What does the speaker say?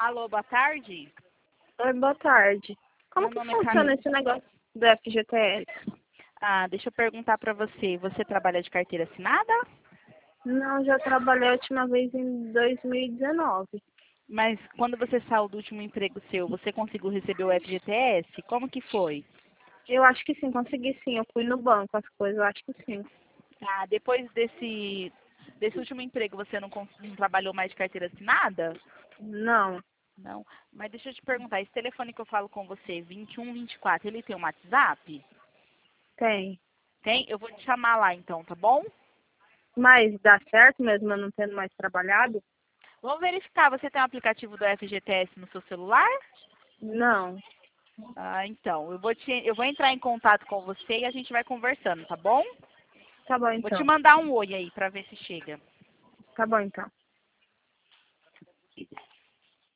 Alô, boa tarde. Oi, boa tarde. Como Meu que nome é funciona Camila. esse negócio do FGTS? Deixa eu perguntar para você. Você trabalha de carteira assinada? Não, já trabalhei a última vez em 2019. Mas quando você saiu do último emprego seu, você conseguiu receber o FGTS? Como que foi? Eu acho que sim, consegui sim. Eu fui no banco, as coisas, eu acho que sim. Depois desse último emprego, você não trabalhou mais de carteira assinada? Não, Não. Mas deixa eu te perguntar, esse telefone que eu falo com você, 2124, ele tem um WhatsApp? tem. Tem? Eu vou te chamar lá então, tá bom? Mas dá certo mesmo eu não tendo mais trabalhado? Vamos verificar, você tem o aplicativo do FGTS no seu celular? Não. Então, eu vou entrar em contato com você e a gente vai conversando, tá bom? Tá bom Vou te então. mandar um oi aí pra ver se chega. Tá bom então.